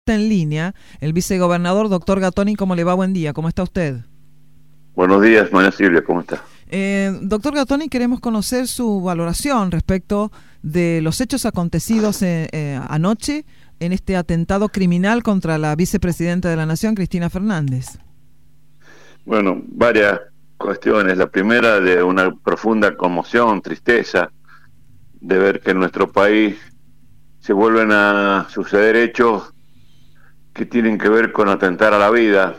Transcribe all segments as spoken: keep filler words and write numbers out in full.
Está en línea el vicegobernador, doctor Gattoni. ¿Cómo le va? Buen día, ¿cómo está usted? Buenos días, María Silvia, ¿cómo está? Eh, doctor Gattoni, queremos conocer su valoración respecto de los hechos acontecidos eh, eh, anoche en este atentado criminal contra la vicepresidenta de la Nación, Cristina Fernández. Bueno, varias cuestiones. La primera, de una profunda conmoción, tristeza, de ver que en nuestro país se vuelven a suceder hechos que tienen que ver con atentar a la vida,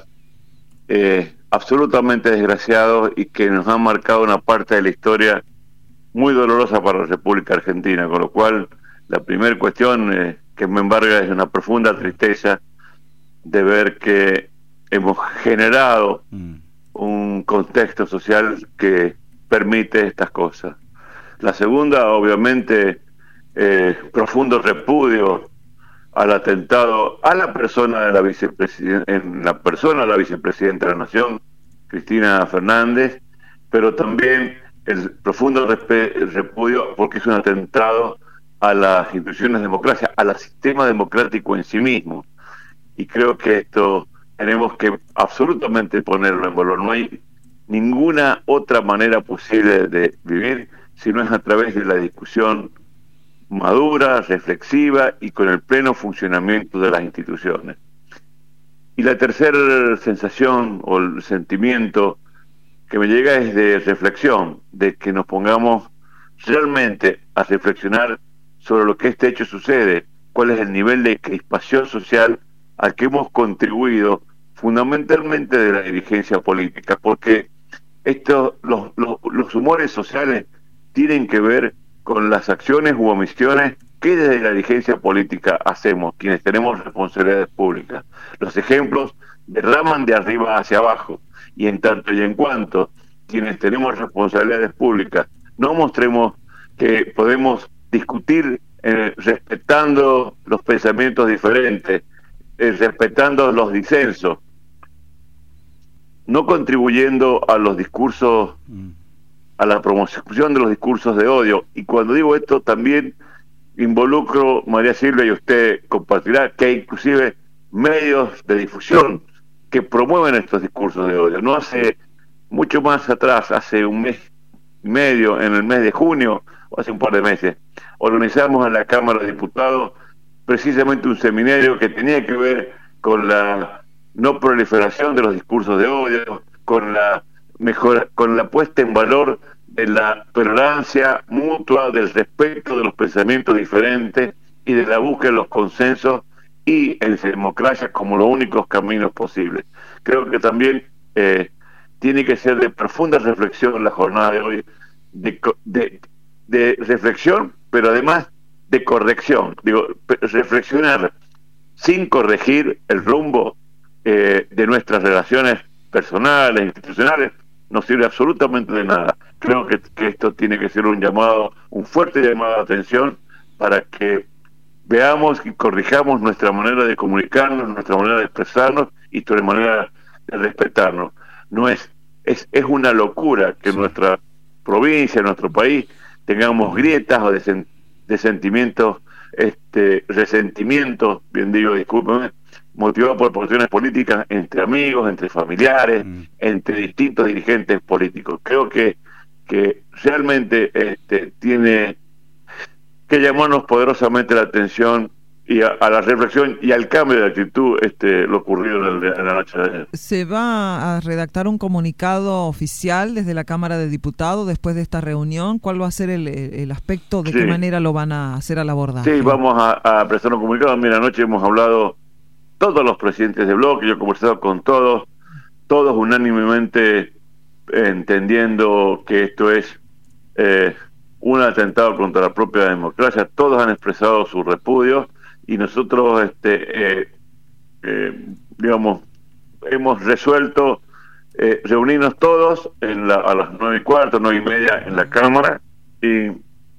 eh, absolutamente desgraciados y que nos han marcado una parte de la historia muy dolorosa para la República Argentina, con lo cual la primera cuestión eh, que me embarga es una profunda tristeza de ver que hemos generado mm. un contexto social que permite estas cosas. La segunda, obviamente, eh, profundo repudio al atentado a la persona de la vicepresidenta, en la persona de la vicepresidenta de la Nación, Cristina Fernández, pero también el profundo repudio porque es un atentado a las instituciones democráticas, al sistema democrático en sí mismo. Y creo que esto tenemos que absolutamente ponerlo en valor. No hay ninguna otra manera posible de vivir si no es a través de la discusión madura, reflexiva y con el pleno funcionamiento de las instituciones. Y la tercera sensación o el sentimiento que me llega es de reflexión, de que nos pongamos realmente a reflexionar sobre lo que este hecho sucede, cuál es el nivel de crispación social al que hemos contribuido fundamentalmente de la dirigencia política, porque esto, los, los, los humores sociales tienen que ver con las acciones u omisiones que desde la dirigencia política hacemos, quienes tenemos responsabilidades públicas. Los ejemplos derraman de arriba hacia abajo, y en tanto y en cuanto quienes tenemos responsabilidades públicas no mostremos que podemos discutir eh, respetando los pensamientos diferentes, eh, respetando los disensos, no contribuyendo a los discursos, a la promoción de los discursos de odio. Y cuando digo esto también involucro, María Silvia, y usted compartirá, que hay inclusive medios de difusión que promueven estos discursos de odio. No hace mucho más atrás, hace un mes y medio, en el mes de junio, o hace un par de meses, organizamos en la Cámara de Diputados precisamente un seminario que tenía que ver con la no proliferación de los discursos de odio, con la mejor, con la puesta en valor de la tolerancia mutua, del respeto de los pensamientos diferentes y de la búsqueda de los consensos y en democracia como los únicos caminos posibles. Creo que también eh, tiene que ser de profunda reflexión la jornada de hoy, de, de, de reflexión, pero además de corrección. Digo, reflexionar sin corregir el rumbo eh, de nuestras relaciones personales, institucionales, no sirve absolutamente de nada. Creo que, que esto tiene que ser un llamado, un fuerte llamado de atención para que veamos y corrijamos nuestra manera de comunicarnos, nuestra manera de expresarnos y nuestra manera de respetarnos. No es, es, es una locura que en nuestra provincia, en nuestro país, tengamos grietas o de, de sentimientos, este, resentimientos, bien digo, discúlpenme, motivado por posiciones políticas entre amigos, entre familiares, mm. entre distintos dirigentes políticos. Creo que, que realmente este, tiene que llamarnos poderosamente la atención y a, a la reflexión y al cambio de actitud este, lo ocurrido en, el, en la noche de ayer. ¿Se va a redactar un comunicado oficial desde la Cámara de Diputados después de esta reunión? ¿Cuál va a ser el, el aspecto? ¿De sí. qué manera lo van a hacer al abordaje? Sí, vamos a, a presentar un comunicado. Mira, anoche hemos hablado todos los presidentes de bloque, yo he conversado con todos, todos unánimemente entendiendo que esto es eh, un atentado contra la propia democracia. Todos han expresado su repudio y nosotros, este, eh, eh, digamos, hemos resuelto eh, reunirnos todos en la, a las nueve y cuarto, nueve y media en la Cámara y,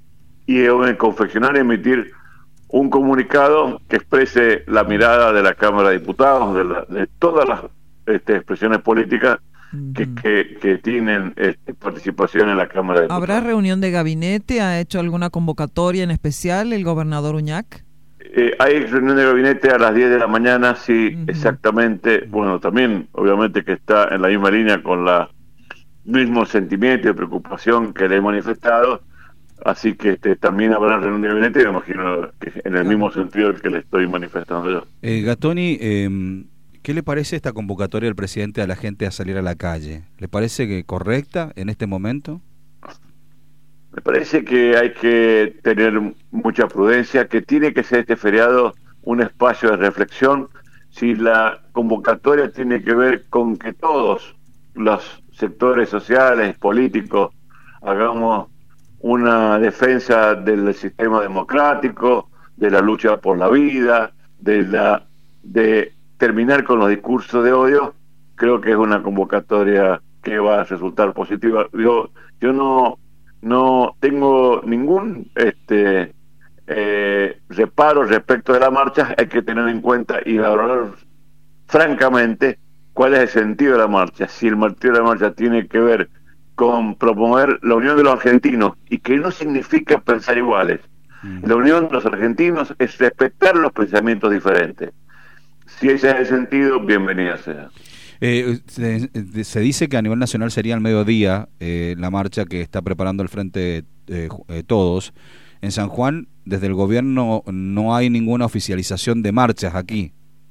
y eh, confeccionar y emitir un comunicado que exprese la mirada de la Cámara de Diputados, de, la, de todas las este, expresiones políticas que, que, que tienen este, participación en la Cámara de Diputados. ¿Habrá reunión de gabinete? ¿Ha hecho alguna convocatoria en especial el gobernador Uñac? Eh, hay reunión de gabinete a las diez de la mañana, sí, uh-huh. exactamente. Bueno, también, obviamente, que está en la misma línea con la mismo sentimiento y preocupación que le he manifestado. Así que este, también habrá reunión de gabinete, me imagino que en el claro. mismo sentido que le estoy manifestando yo. Eh, Gattoni, eh, ¿qué le parece esta convocatoria del presidente a la gente a salir a la calle? ¿Le parece que correcta en este momento? Me parece que hay que tener mucha prudencia, que tiene que ser este feriado un espacio de reflexión. Si la convocatoria tiene que ver con que todos los sectores sociales, políticos, hagamos una defensa del sistema democrático, de la lucha por la vida, de la de terminar con los discursos de odio, creo que es una convocatoria que va a resultar positiva. Yo, yo no, no tengo ningún este eh, reparo respecto de la marcha. Hay que tener en cuenta y valorar francamente cuál es el sentido de la marcha. Si el sentido de la marcha tiene que ver con promover la unión de los argentinos, y que no significa pensar iguales. Mm. La unión de los argentinos es respetar los pensamientos diferentes. Si ese es el sentido, bienvenida sea. Eh, se, se dice que a nivel nacional sería al mediodía eh, la marcha que está preparando el Frente eh, eh, Todos. En San Juan, desde el gobierno, no hay ninguna oficialización de marchas aquí.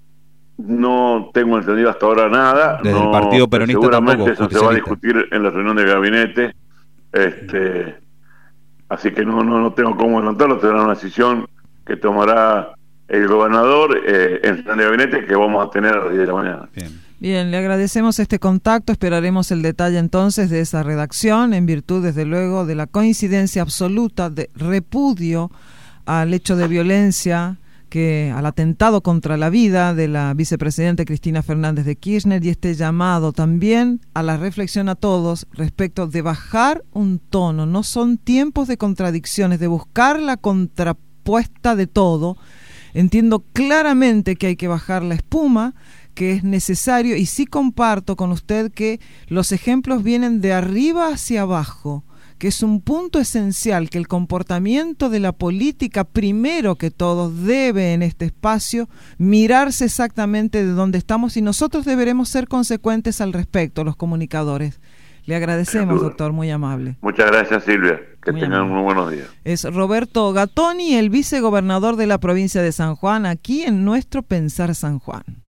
No tengo entendido hasta ahora nada. Desde no, el Partido Peronista seguramente tampoco. Eso se va a discutir en la reunión de gabinete. Este, así que no, no, no tengo cómo adelantarlo. Será una decisión que tomará el gobernador eh, en la reunión de gabinete, que vamos a tener a las diez de la mañana. Bien. Bien, le agradecemos este contacto. Esperaremos el detalle entonces de esa redacción, en virtud, desde luego, de la coincidencia absoluta de repudio al hecho de violencia, que al atentado contra la vida de la vicepresidenta Cristina Fernández de Kirchner, y este llamado también a la reflexión a todos respecto de bajar un tono. No son tiempos de contradicciones, de buscar la contrapuesta de todo. Entiendo claramente que hay que bajar la espuma, que es necesario, y sí comparto con usted que los ejemplos vienen de arriba hacia abajo, que es un punto esencial, que el comportamiento de la política, primero que todo, debe en este espacio mirarse exactamente de dónde estamos, y nosotros deberemos ser consecuentes al respecto, los comunicadores. Le agradecemos, doctor, muy amable. Muchas gracias, Silvia. Que muy tengan amable. Muy buenos días. Es Roberto Gattoni, el vicegobernador de la provincia de San Juan, aquí en nuestro Pensar San Juan.